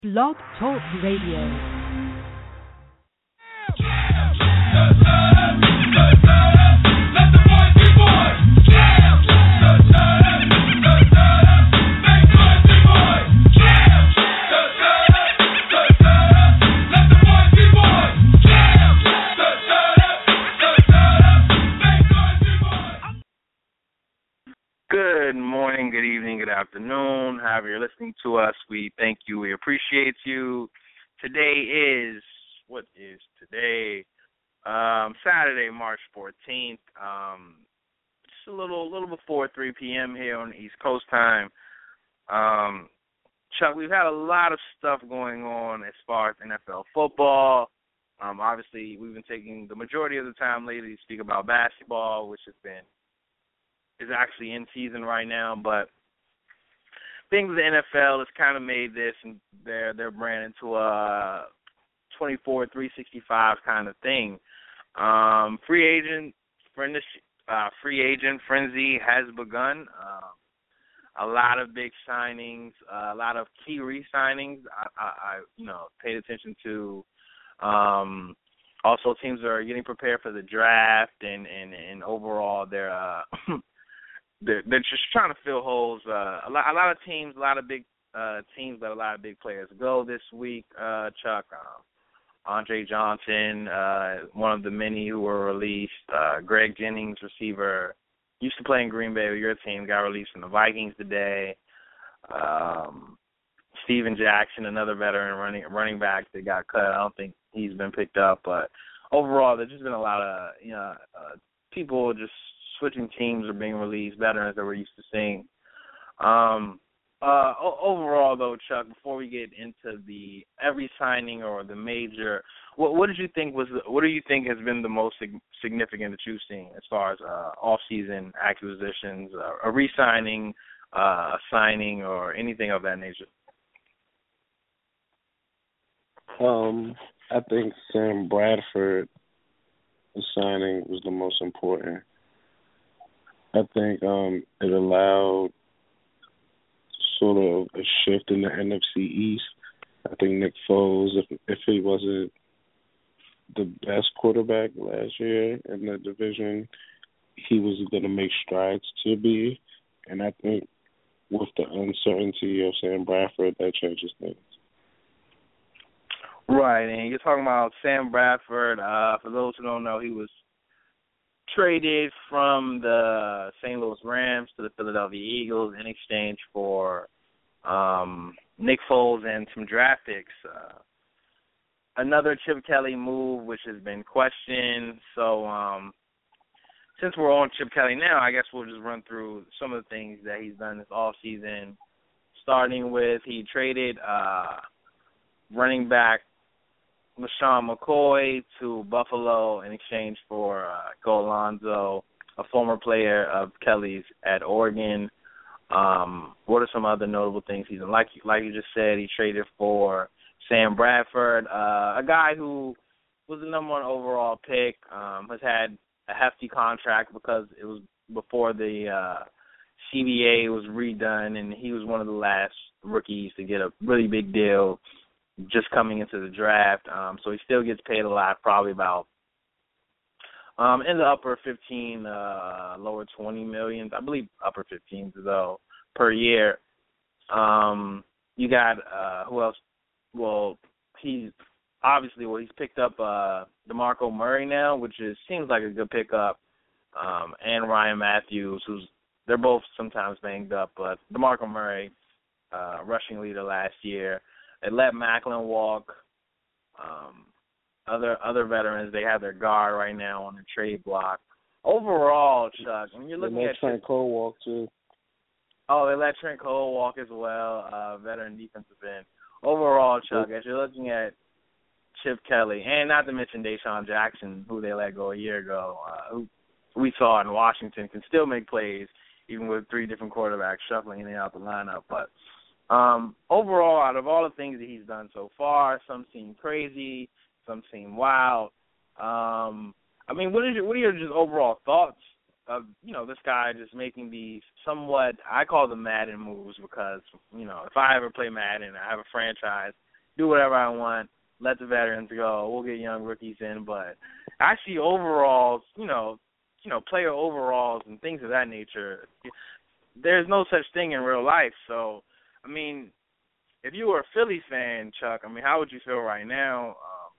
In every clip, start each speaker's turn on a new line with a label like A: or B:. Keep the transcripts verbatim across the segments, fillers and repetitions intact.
A: Blog Talk Radio.
B: Good morning, good evening, good afternoon. However you're listening to us, we thank you. We appreciate you. Today is, what is today? Um, Saturday, March fourteenth. Um, just a little little before three p.m. here on the East Coast time. Um, Chuck, we've had a lot of stuff going on as far as N F L football. Um, obviously, we've been taking the majority of the time lately to speak about basketball, which has been is actually in season right now, but things with the N F L has kind of made this and their their brand into a twenty-four three sixty-five kind of thing. Um, free agent friend, uh, free agent frenzy has begun. Uh, a lot of big signings, uh, a lot of key re-signings. I, I, I you know paid attention to. Um, also, teams are getting prepared for the draft, and and, and overall they're. Uh, They're, they're just trying to fill holes. Uh, a, lot, a lot of teams, a lot of big uh, teams let a lot of big players go this week, uh, Chuck. Um, Andre Johnson, uh, one of the many who were released. Uh, Greg Jennings, receiver, used to play in Green Bay with your team, got released from the Vikings today. Um, Steven Jackson, another veteran running running back that got cut. I don't think he's been picked up. But overall, there's just been a lot of you know uh, people just switching teams are being released, veterans that we're used to seeing. Um, uh, o- overall, though, Chuck, before we get into the every signing or the major, what, what did you think was what do you think has been the most sig- significant that you've seen as far as uh, off-season acquisitions, uh, a re-signing, uh, a signing, or anything of that nature?
C: Um, I think Sam Bradford, the signing was the most important. I think um, it allowed sort of a shift in the N F C East. I think Nick Foles, if if he wasn't the best quarterback last year in the division, he was going to make strides to be. And I think with the uncertainty of Sam Bradford, that changes things.
B: Right, and you're talking about Sam Bradford. Uh, for those who don't know, he was traded from the Saint Louis Rams to the Philadelphia Eagles in exchange for um, Nick Foles and some draft picks. Uh, another Chip Kelly move, which has been questioned. So um, since we're on Chip Kelly now, I guess we'll just run through some of the things that he's done this offseason, starting with he traded uh, running back LaShawn McCoy to Buffalo in exchange for uh, Cole Alonzo, a former player of Kelly's at Oregon. Um, what are some other notable things he's done? Like, like you just said, he traded for Sam Bradford, uh, a guy who was the number one overall pick, um, has had a hefty contract because it was before the uh, C B A was redone, and he was one of the last rookies to get a really big deal just coming into the draft, um, so he still gets paid a lot, probably about um, in the upper fifteen, uh, lower twenty millions, I believe upper fifteens though per year. Um, you got uh, who else? Well, he's obviously well he's picked up uh, DeMarco Murray now, which is seems like a good pickup, um, and Ryan Matthews, who's they're both sometimes banged up, but DeMarco Murray, uh, rushing leader last year. They let Macklin walk. Um, other other veterans, they have their guard right now on the trade block. Overall, Chuck, when you're looking
C: they let
B: at
C: Trent Cole walk too.
B: Oh, they let Trent Cole walk as well, uh, veteran defensive end. Overall, Chuck, as you're looking at Chip Kelly, and not to mention Deshaun Jackson, who they let go a year ago, uh, who we saw in Washington can still make plays even with three different quarterbacks shuffling in and out the lineup, but. Um, overall, out of all the things that he's done so far, some seem crazy, some seem wild. Um, I mean, what is your, what are your just overall thoughts of, you know, this guy just making these somewhat, I call them Madden moves because, you know, if I ever play Madden, I have a franchise, do whatever I want, let the veterans go, we'll get young rookies in. But I see overalls, you know, you know, player overalls and things of that nature. There's no such thing in real life. So, I mean, if you were a Phillies fan, Chuck, I mean, how would you feel right now?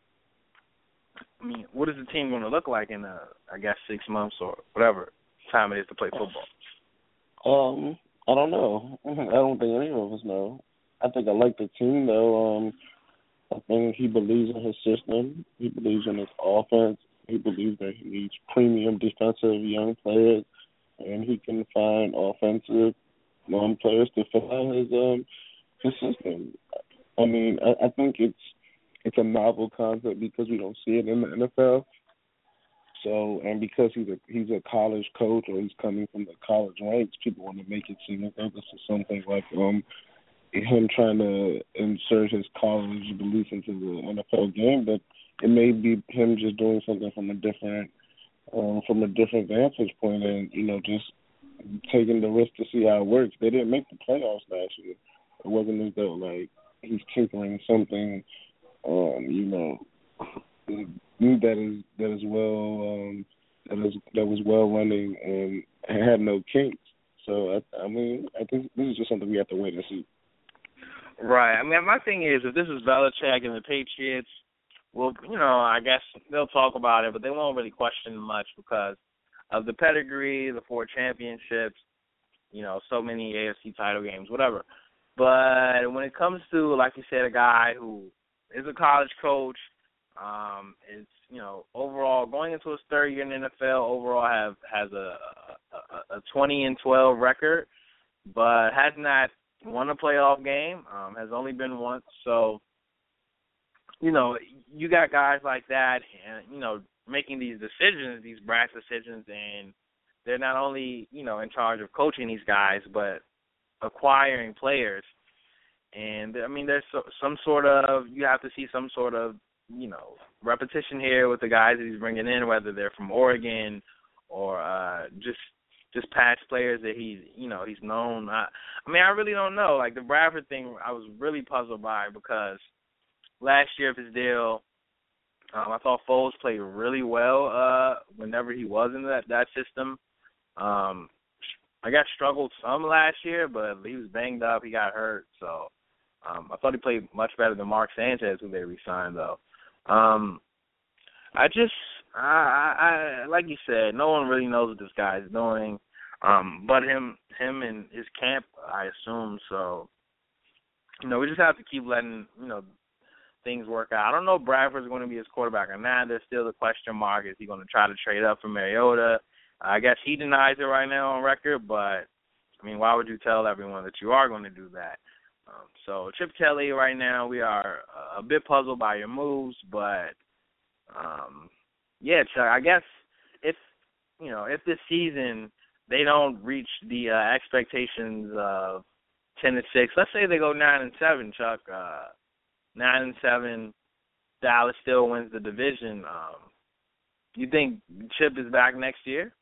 B: Um, I mean, what is the team going to look like in, uh, I guess, six months or whatever time it is to play football?
C: Um, I don't know. I don't think any of us know. I think I like the team, though. Um, I think he believes in his system. He believes in his offense. He believes that he needs premium defensive young players, and he can find offensive young players to fill out his um his system. I mean, I, I think it's it's a novel concept because we don't see it in the N F L. So, and because he's a he's a college coach or he's coming from the college ranks, people want to make it seem like this is something like um him trying to insert his college belief into the N F L game, but it may be him just doing something from a different um, from a different vantage point, and you know, just taking the risk to see how it works. They didn't make the playoffs last year. It wasn't as though like he's tinkering something, um, you know, that is that is well um, that is that was well running and had no kinks. So I, I mean, I think this is just something we have to wait and see.
B: Right. I mean, my thing is, if this is Belichick and the Patriots, well, you know, I guess they'll talk about it, but they won't really question much because of the pedigree, the four championships, you know, so many A F C title games, whatever. But when it comes to, like you said, a guy who is a college coach, um, is, you know, overall going into his third year in the N F L, overall have has a a, a twenty and twelve record, but has not won a playoff game, um, has only been once. So, you know, you got guys like that, and you know, making these decisions, these brass decisions, and they're not only, you know, in charge of coaching these guys, but acquiring players. And, I mean, there's so, some sort of, you have to see some sort of, you know, repetition here with the guys that he's bringing in, whether they're from Oregon or uh, just just past players that he's, you know, he's known. I, I mean, I really don't know. Like, the Bradford thing, I was really puzzled by because last year of his deal, um, I thought Foles played really well uh, whenever he was in that, that system. Um, I got struggled some last year, but he was banged up. He got hurt. So um, I thought he played much better than Mark Sanchez, who they re-signed, though. Um, I just, I, I, like you said, no one really knows what this guy is doing, um, but him, him and his camp, I assume. So, you know, we just have to keep letting, you know, things work out. I don't know if Bradford's going to be his quarterback or not. There's still the question mark. Is he going to try to trade up for Mariota? I guess he denies it right now on record, but, I mean, why would you tell everyone that you are going to do that? Um, so, Chip Kelly, right now, we are a bit puzzled by your moves, but, um, yeah, Chuck, I guess if, you know, if this season they don't reach the uh, expectations of ten and six, let's say they go nine and seven, Chuck, uh, nine and seven, Dallas still wins the division. Um, you think Chip is back next year?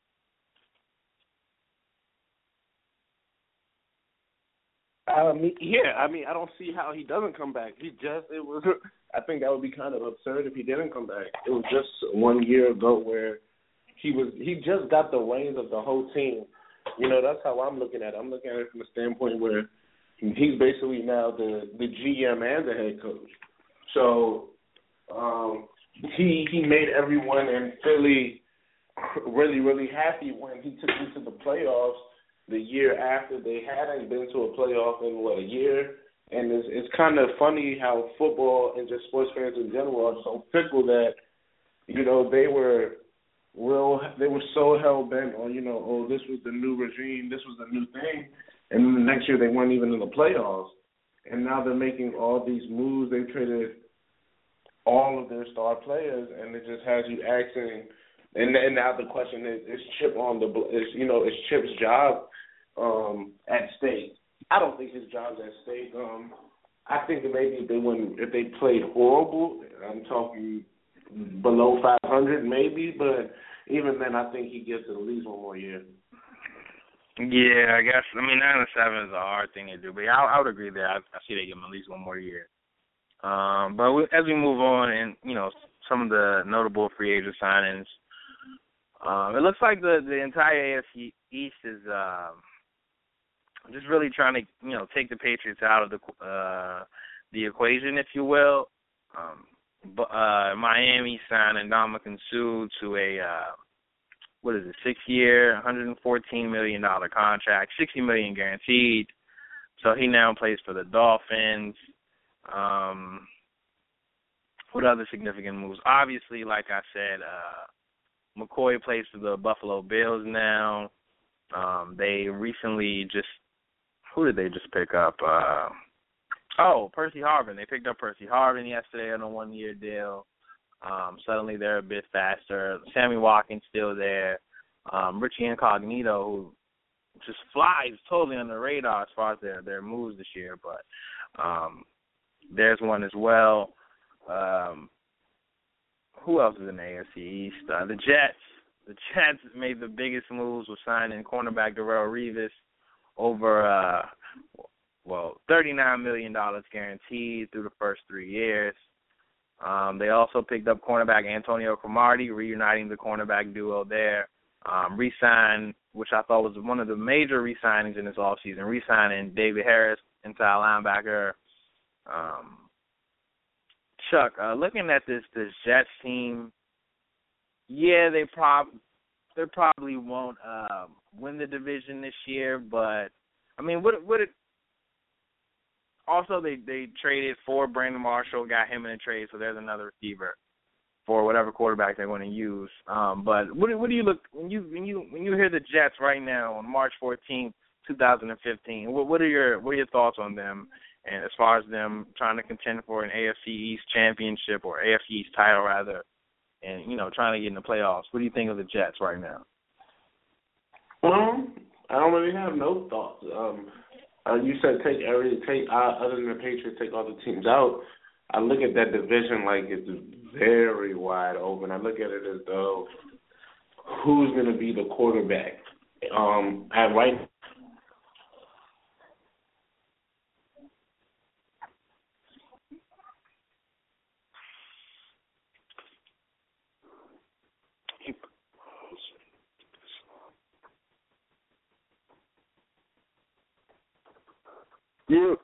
C: Um, yeah, I mean, I don't see how he doesn't come back. He just, it was, I think that would be kind of absurd if he didn't come back. It was just one year ago where he was, he just got the reins of the whole team. You know, that's how I'm looking at it. I'm looking at it from a standpoint where he's basically now the, the G M and the head coach. So um, he he made everyone in Philly really, really happy when he took them to the playoffs the year after they hadn't been to a playoff in, what, a year? And it's, it's kind of funny how football and just sports fans in general are so fickle that, you know, they were real, they were so hell-bent on, you know, oh, this was the new regime, this was the new thing, and then the next year they weren't even in the playoffs. And now they're making all these moves. They traded all of their star players, and it just has you asking, and, and now the question is, is Chip on the, is, you know, is Chip's job um, at stake? I don't think his job's at stake. Um, I think that maybe if they wouldn't, if they played horrible, I'm talking below five hundred maybe, but even then I think he gets at least one more year.
B: Yeah, I guess. I mean, nine and seven is a hard thing to do, but I, I would agree there. I, I see they give him at least one more year. Um, but we, as we move on, and you know, some of the notable free agent signings, um, it looks like the the entire A F C East is um, just really trying to you know take the Patriots out of the uh, the equation, if you will. Um, but uh, Miami signed Ndamukong Suh to a uh, what is it, six-year, one hundred fourteen million dollars contract, sixty million dollars guaranteed. So he now plays for the Dolphins. Um, what other significant moves? Obviously, like I said, uh, McCoy plays for the Buffalo Bills now. Um, they recently just, who did they just pick up? Uh, oh, Percy Harvin. They picked up Percy Harvin yesterday on a one-year deal. Um, suddenly they're a bit faster. Sammy Watkins still there. Um, Richie Incognito, who just flies totally on the radar as far as their, their moves this year, but um, there's one as well. Um, who else is in the A F C East? Uh, the Jets. The Jets made the biggest moves with signing cornerback Darrelle Revis over, uh, well, thirty-nine million dollars guaranteed through the first three years. Um, they also picked up cornerback Antonio Cromartie, reuniting the cornerback duo there. Um, re-signed, which I thought was one of the major re-signings in this offseason, re-signing David Harris, inside linebacker. Um, Chuck, uh, looking at this this Jets team, yeah, they prob they probably won't uh, win the division this year, but I mean, what what it also they they traded for Brandon Marshall, got him in a trade, so there's another receiver for whatever quarterback they're going to use. Um, but what what do you look when you when you when you hear the Jets right now on March fourteenth, twenty fifteen? What what are your what are your thoughts on them? And as far as them trying to contend for an A F C East championship or A F C East title rather, and you know trying to get in the playoffs, what do you think of the Jets right now?
C: Um, I don't really have no thoughts. Um, uh, you said take every take uh, other than the Patriots, take all the teams out. I look at that division like it's very wide open. I look at it as though who's going to be the quarterback. Um, at right.
B: You.